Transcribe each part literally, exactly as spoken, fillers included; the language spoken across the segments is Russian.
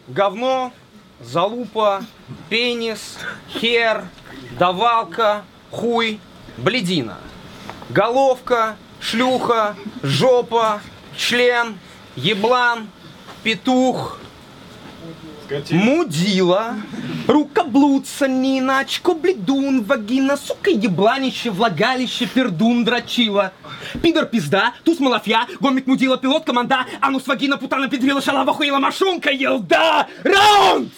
говно, залупа, пенис, хер, давалка, хуй, блядина. Головка, шлюха, жопа, член, еблан, петух, скотина. Мудила, рукоблудца, нина, очко, бледун, вагина, сука, ебланище, влагалище, пердун, дрочила. Пидор, пизда, туз, малафья, гомик, мудила, пилот, команда, анус, вагина, путана, педрила, шалава, хуила, машунка, елда, раунд!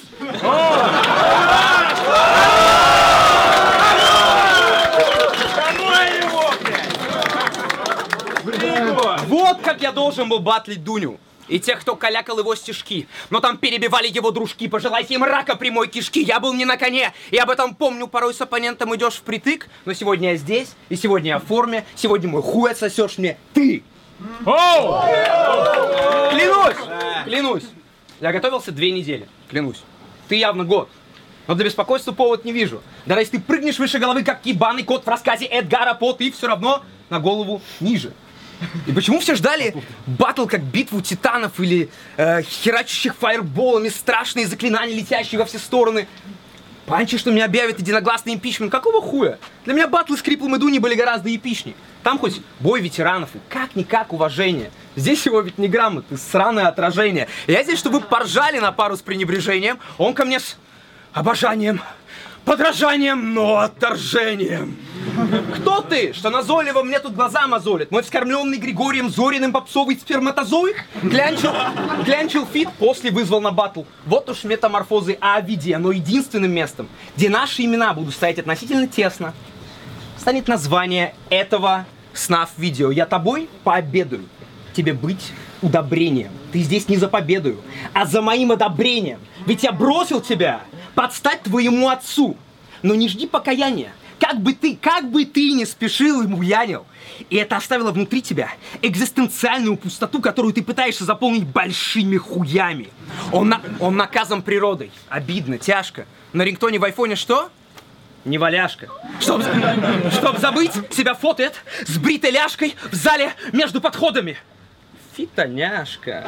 Вот как я должен был батлить Дуню. И тех, кто калякал его стишки. Но там перебивали его дружки. Пожелайте им рака прямой кишки. Я был не на коне. И об этом помню. Порой с оппонентом идешь впритык. Но сегодня я здесь. И сегодня я в форме. Сегодня мой хуй отсосешь мне ты. Оу! Клянусь! Клянусь. Я готовился две недели. Клянусь. Ты явно год. Но для беспокойства повод не вижу. Даже если ты прыгнешь выше головы, как ебаный кот в рассказе Эдгара По, ты все равно на голову ниже. И почему все ждали батл как битву титанов или э, херачащих фаерболами страшные заклинания, летящие во все стороны? Панчи, что меня объявят единогласный импичмент. Какого хуя? Для меня батлы с Криплом и Дуни были гораздо эпичнее. Там хоть бой ветеранов и как-никак уважение. Здесь его ведь не грамоты, сраное отражение. Я здесь, чтобы вы поржали на пару с пренебрежением. Он ко мне с обожанием, подражанием, но отторжением. Кто ты, что назойливо мне тут глаза мозолит? Мой вскормленный Григорием Зориным попсовый сперматозоид? Клянчил, клянчил фит, после вызвал на батл. Вот уж метаморфозы Овидия, но единственным местом, где наши имена будут стоять относительно тесно, станет название этого снаф-видео. Я тобой пообедаю. Тебе быть удобрением. Ты здесь не за победою, а за моим одобрением. Ведь я бросил тебя подстать твоему отцу. Но не жди покаяния. Как бы ты, как бы ты не спешил и буянил. И это оставило внутри тебя экзистенциальную пустоту, которую ты пытаешься заполнить большими хуями. Он, на, он наказан природой. Обидно, тяжко. На рингтоне в айфоне что? Неваляшка. Чтоб, чтоб забыть себя фотоэт с бритой ляжкой в зале между подходами. Фитоняшка.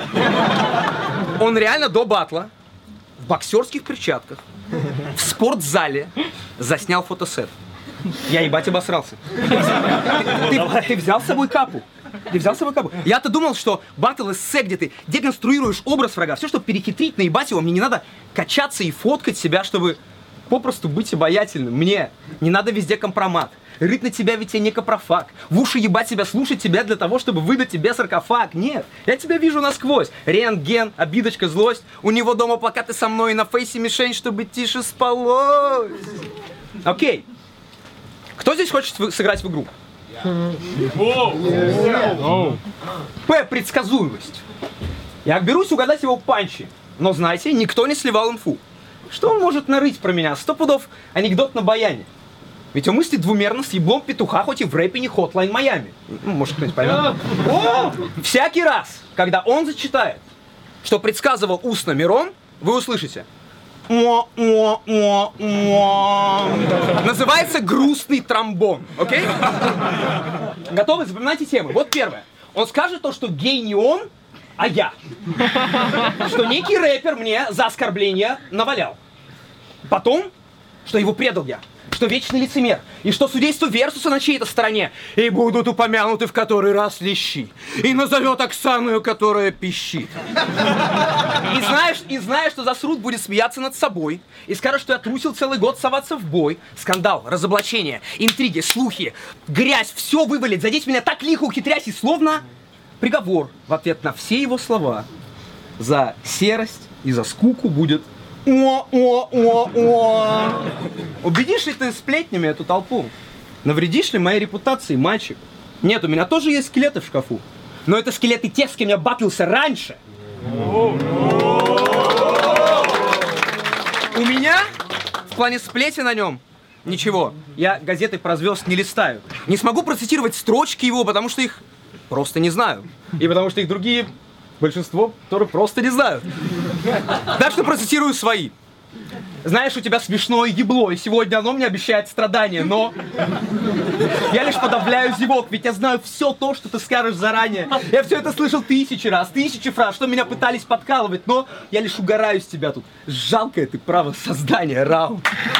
Он реально до батла в боксерских перчатках в спортзале заснял фотосет. Я ебать обосрался. Ты, ты, ты взял с собой капу? Ты взял с собой капу? Я-то думал, что баттл эссе, где ты деконструируешь образ врага, все, чтобы перехитрить, наебать его, мне не надо качаться и фоткать себя, чтобы попросту быть обаятельным. Мне не надо везде компромат. Рыть на тебя ведь я не капрофаг. В уши ебать себя, слушать тебя для того, чтобы выдать тебе саркофаг. Нет, я тебя вижу насквозь. Рентген, обидочка, злость. У него дома плакаты со мной, и на фейсе мишень, чтобы тише спалось. Окей. Кто здесь хочет сыграть в игру? П. Предсказуемость. Я берусь угадать его панчи. Но знаете, никто не сливал инфу. Что он может нарыть про меня? Сто пудов анекдот на баяне. Ведь он мыслит двумерно с еблом петуха, хоть и в рэпе не Hotline Miami. Ну, может, кто-нибудь поймет. О! Всякий раз, когда он зачитает, что предсказывал устно Мирон, вы услышите. Называется грустный тромбон. Окей? Готовы? Запоминайте темы. Вот первое. Он скажет то, что гей не он, а я. Что некий рэпер мне за оскорбление навалял. Потом, что его предал я. Что вечный лицемер. И что судейство Версуса на чьей-то стороне. И будут упомянуты в который раз лещи. И назовет Оксану, которая пищит. И знаешь, и знаешь, что засрут будет смеяться над собой. И скажет, что я трусил целый год соваться в бой. Скандал, разоблачение, интриги, слухи, грязь. Все вывалит. Задеть меня так лихо, ухитрясь. И словно приговор в ответ на все его слова. За серость и за скуку будет о-о-о-о. Убедишь ли ты сплетнями эту толпу? Навредишь ли моей репутации, мальчик? Нет, у меня тоже есть скелеты в шкафу. Но это скелеты тех, с кем я батлился раньше. У меня в плане сплетен на нем ничего. Я газеты про звезд не листаю. Не смогу процитировать строчки его, потому что их просто не знаю. И потому что их другие... большинство, которые просто не знают. Так что процитирую свои. Знаешь, у тебя смешное ебло, и сегодня оно мне обещает страдания, но... Я лишь подавляю зевок, ведь я знаю все то, что ты скажешь заранее. Я все это слышал тысячи раз, тысячи фраз, что меня пытались подкалывать, но я лишь угораю с тебя тут. Жалкое ты право создание, Рау.